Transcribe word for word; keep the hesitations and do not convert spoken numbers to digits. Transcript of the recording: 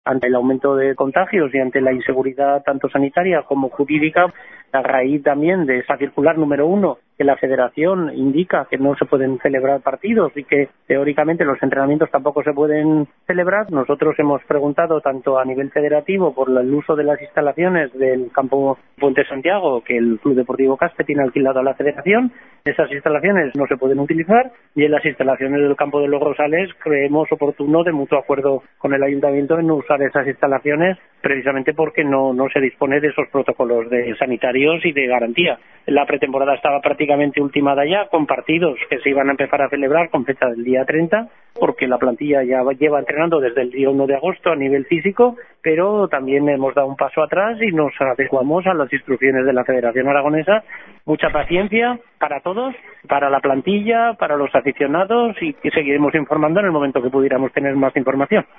ante el aumento de contagios y ante la inseguridad tanto sanitaria como jurídica, a raíz también de esa circular número uno, que la Federación indica que no se pueden celebrar partidos y que teóricamente los entrenamientos tampoco se pueden celebrar, nosotros hemos preguntado tanto a nivel federativo por el uso de las instalaciones del campo Puente Santiago, que el Club Deportivo Caspe tiene alquilado a la Federación. Esas instalaciones no se pueden utilizar, y en las instalaciones del campo de los Rosales creemos oportuno, de mutuo acuerdo con el Ayuntamiento, en no usar esas instalaciones, precisamente porque no, no se dispone de esos protocolos de sanitarios y de garantía. La pretemporada estaba prácticamente ultimada ya, con partidos que se iban a empezar a celebrar con fecha del día treinta, porque la plantilla ya lleva entrenando desde el día uno de agosto a nivel físico, pero también hemos dado un paso atrás y nos adecuamos a las instrucciones de la Federación Aragonesa. Mucha paciencia para todos, para la plantilla, para los aficionados, y que seguiremos informando en el momento que pudiéramos tener más información.